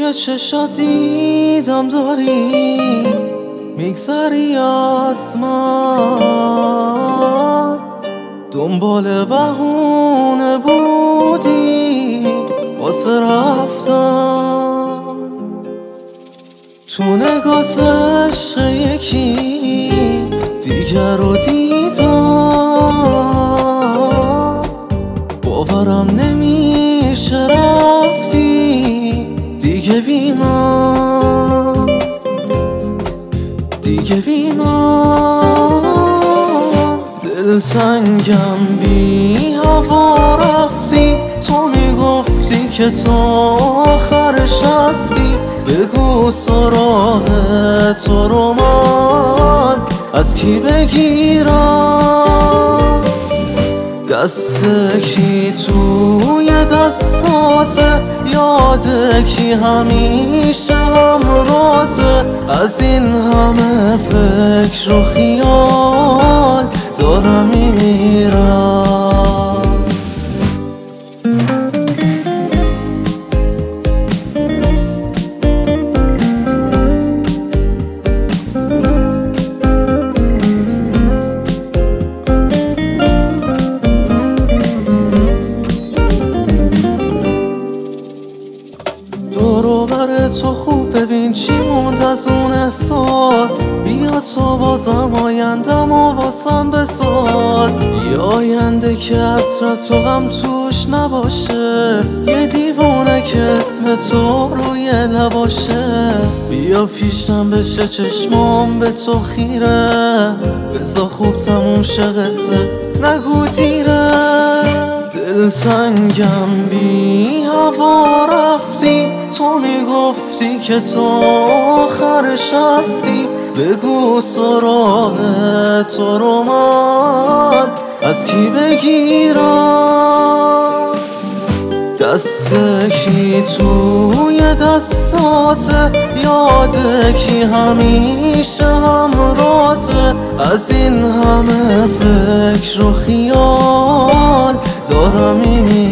توی چشات دیدم داری میگذری از من، دنبال بهونه بودی واسه رفتن. تو نگات عشق یکی دیگر رو دیدم، باورم نمیشه رفتی دیگه بی من، دیگه بی من. دلتنگم بی هوا رفتی، تو میگفتی که تا آخرش هستی. بگو سراغ تو رو من از کی بگیرم؟ دست کی توی دستاته، یاد کی همیشه همراته. از این همه فکر و خیال دارم میمیرم. دوروبر تو خوب ببین چی موند از اون احساس. بیا تو بازم آیندم و واسم بساز، یه آینده که عطرت و غم توش نباشه، یه دیوونه که اسم تو روی لباشه. بیا پیشم بشه چشمام به تو خیره، بذار خوب تموم شه قصه نگو دیره. دلتنگم بی هوا رفتی، تو میگفتی که تا آخرش هستی. بگو سراغ تو رو من از کی بگیرم؟ دست کی توی دستاته، یاد کی همیشه همراته. از این همه فکر و خیال دارم میمیرم.